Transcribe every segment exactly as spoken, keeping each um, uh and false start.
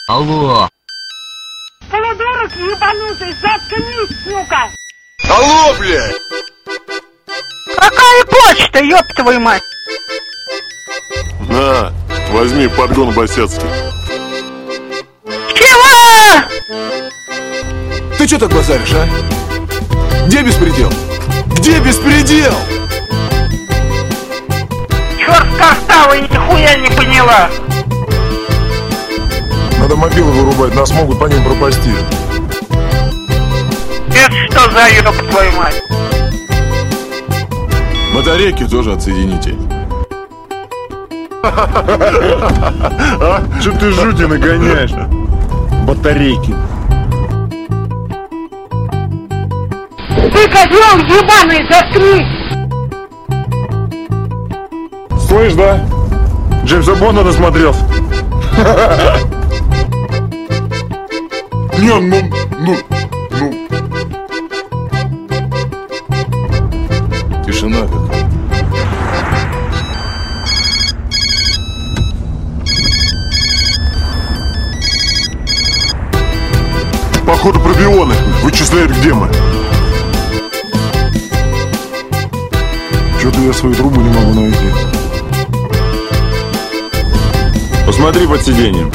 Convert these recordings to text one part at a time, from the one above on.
Алло. Полудурок ебанутый, заткнись, сука! Алло, блядь! Какая почта, ёб твою мать! На, возьми подгон босяцкий. Чего? Ты чё так базаришь, а? Где беспредел? Где беспредел? Чёрт картавый, нихуя не поняла! Надо мобилы вырубать, нас могут по ним пропасти. Это что за ёб твою мать? Батарейки тоже отсоедините. Что ты жути нагоняешь? Батарейки. Ты, козёл ебаный, заткнись! Слышь, да? Джеймса Бонда досмотрелся. Не, ну, ну, ну. Тишина какая. Походу пробионы вычисляют, где мы. Чё-то я свою трубу не могу найти. Посмотри под сиденьем.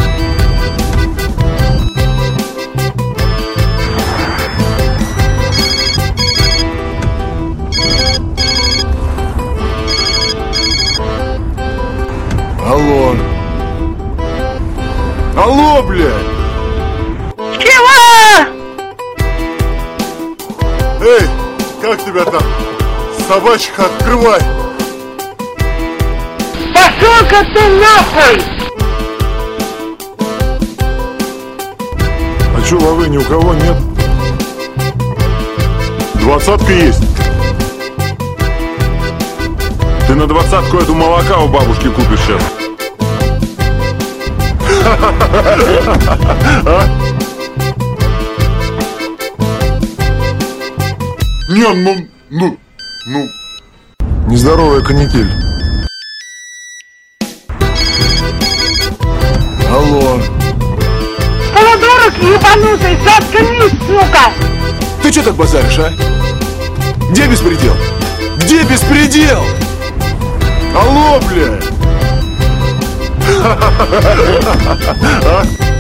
Алло. Алло, блядь! Чего? Эй, как тебя там? Собачка, открывай! Пошёл-ка ты нахуй! А чё, лавы ни у кого нет? Двадцатка есть. Ты на двадцатку эту молока у бабушки купишь сейчас. Не, ну, ну, ну. Нездоровая канитель. Алло. Полудурок ебанутый, заткнись, сука! Ты чё так базаришь, а? Где беспредел? Где беспредел? Алло, блядь!